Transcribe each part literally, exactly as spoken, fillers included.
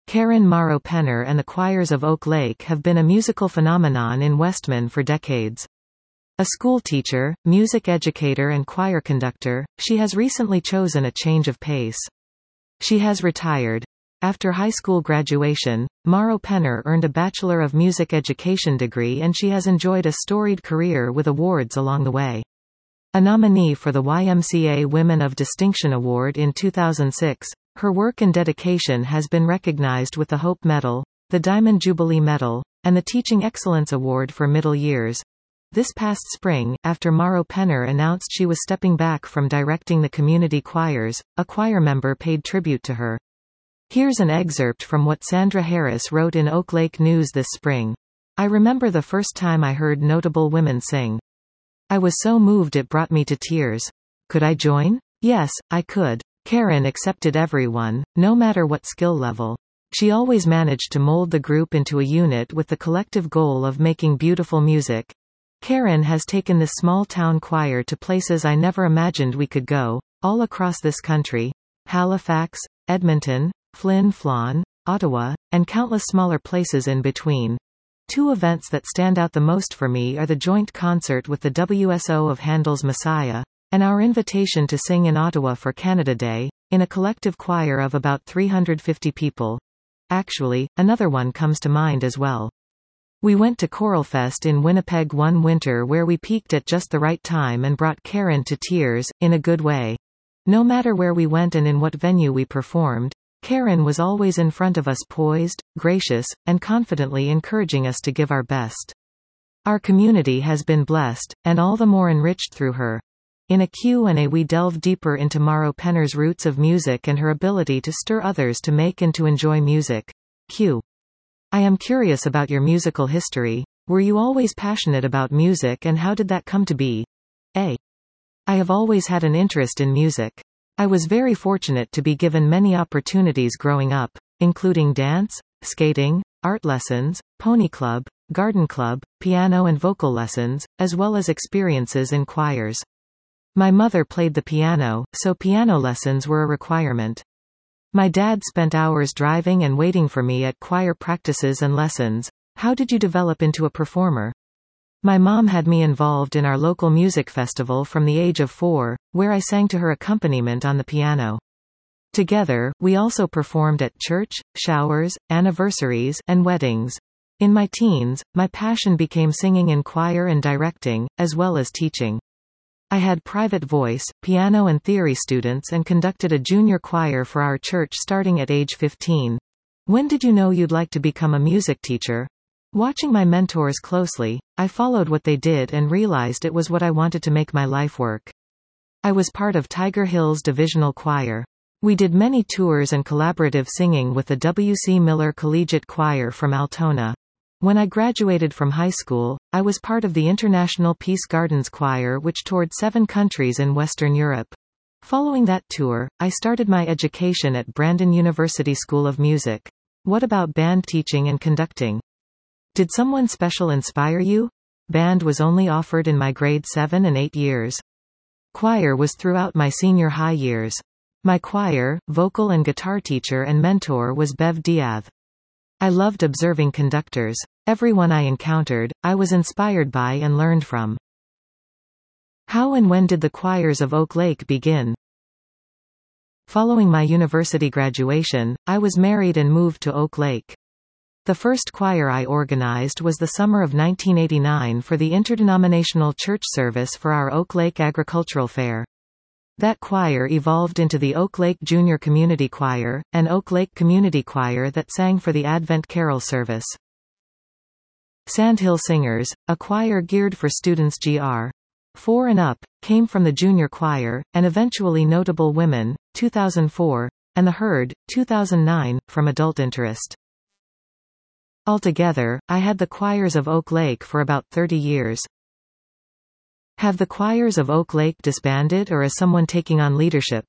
Karen Morrow Penner and the choirs of Oak Lake have been a musical phenomenon in Westman for decades. A school teacher, music educator and choir conductor, she has recently chosen a change of pace. She has retired. After high school graduation, Morrow Penner earned a Bachelor of Music Education degree and she has enjoyed a storied career with awards along the way. A nominee for the Y M C A Women of Distinction Award in two thousand six, her work and dedication has been recognized with the Hope Medal, the Diamond Jubilee Medal, and the Teaching Excellence Award for Middle Years. This past spring, after Morrow Penner announced she was stepping back from directing the community choirs, a choir member paid tribute to her. Here's an excerpt from what Sandra Harris wrote in Oak Lake News this spring. I remember the first time I heard notable women sing. I was so moved it brought me to tears. Could I join? Yes, I could. Karen accepted everyone, no matter what skill level. She always managed to mold the group into a unit with the collective goal of making beautiful music. Karen has taken this small-town choir to places I never imagined we could go, all across this country. Halifax, Edmonton, Flin Flon, Ottawa, and countless smaller places in between. Two events that stand out the most for me are the joint concert with the W S O of Handel's Messiah, and our invitation to sing in Ottawa for Canada Day, in a collective choir of about three hundred fifty people. Actually, another one comes to mind as well. We went to Choralfest in Winnipeg one winter where we peaked at just the right time and brought Karen to tears, in a good way. No matter where we went and in what venue we performed, Karen was always in front of us, poised, gracious, and confidently encouraging us to give our best. Our community has been blessed, and all the more enriched through her. In a Q and A we delve deeper into Morrow Penner's roots of music and her ability to stir others to make and to enjoy music. Q. I am curious about your musical history. Were you always passionate about music and how did that come to be? A. I have always had an interest in music. I was very fortunate to be given many opportunities growing up, including dance, skating, art lessons, pony club, garden club, piano and vocal lessons, as well as experiences in choirs. My mother played the piano, so piano lessons were a requirement. My dad spent hours driving and waiting for me at choir practices and lessons. How did you develop into a performer? My mom had me involved in our local music festival from the age of four, where I sang to her accompaniment on the piano. Together, we also performed at church, showers, anniversaries, and weddings. In my teens, my passion became singing in choir and directing, as well as teaching. I had private voice, piano and theory students and conducted a junior choir for our church starting at age fifteen. When did you know you'd like to become a music teacher? Watching my mentors closely, I followed what they did and realized it was what I wanted to make my life work. I was part of Tiger Hills Divisional Choir. We did many tours and collaborative singing with the W C Miller Collegiate Choir from Altona. When I graduated from high school, I was part of the International Peace Gardens Choir which toured seven countries in Western Europe. Following that tour, I started my education at Brandon University School of Music. What about band teaching and conducting? Did someone special inspire you? Band was only offered in my grade seven and eight years. Choir was throughout my senior high years. My choir, vocal and guitar teacher and mentor was Bev Diath. I loved observing conductors. Everyone I encountered, I was inspired by and learned from. How and when did the choirs of Oak Lake begin? Following my university graduation, I was married and moved to Oak Lake. The first choir I organized was the summer of nineteen eighty-nine for the interdenominational church service for our Oak Lake Agricultural Fair. That choir evolved into the Oak Lake Junior Community Choir, an Oak Lake Community Choir that sang for the Advent Carol service. Sandhill Singers, a choir geared for students G R four and up, came from the junior choir, and eventually Notable Women, two thousand four, and The Herd, two thousand nine, from adult interest. Altogether, I had the choirs of Oak Lake for about thirty years. Have the choirs of Oak Lake disbanded or is someone taking on leadership?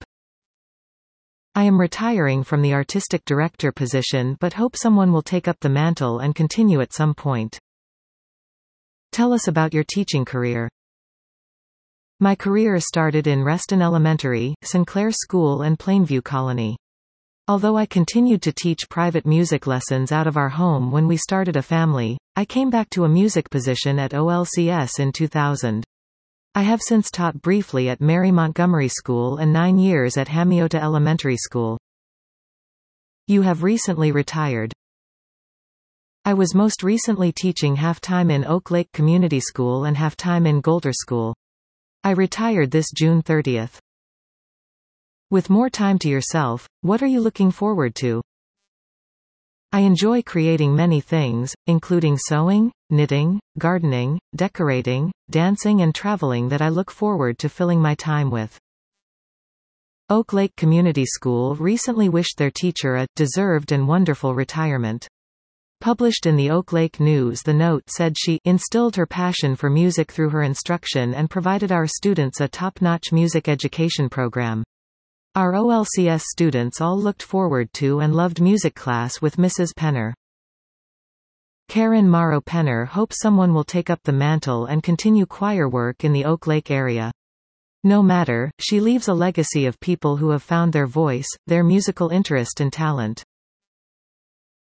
I am retiring from the artistic director position but hope someone will take up the mantle and continue at some point. Tell us about your teaching career. My career started in Reston Elementary, Sinclair School and Plainview Colony. Although I continued to teach private music lessons out of our home when we started a family, I came back to a music position at O L C S in two thousand. I have since taught briefly at Mary Montgomery School and nine years at Hamiota Elementary School. You have recently retired. I was most recently teaching half-time in Oak Lake Community School and half-time in Golder School. I retired this June thirtieth. With more time to yourself, what are you looking forward to? I enjoy creating many things, including sewing, knitting, gardening, decorating, dancing and traveling that I look forward to filling my time with. Oak Lake Community School recently wished their teacher a deserved and wonderful retirement. Published in the Oak Lake News, the note said she instilled her passion for music through her instruction and provided our students a top-notch music education program. Our O L C S students all looked forward to and loved music class with Missus Penner. Karen Morrow Penner hopes someone will take up the mantle and continue choir work in the Oak Lake area. No matter, she leaves a legacy of people who have found their voice, their musical interest and talent.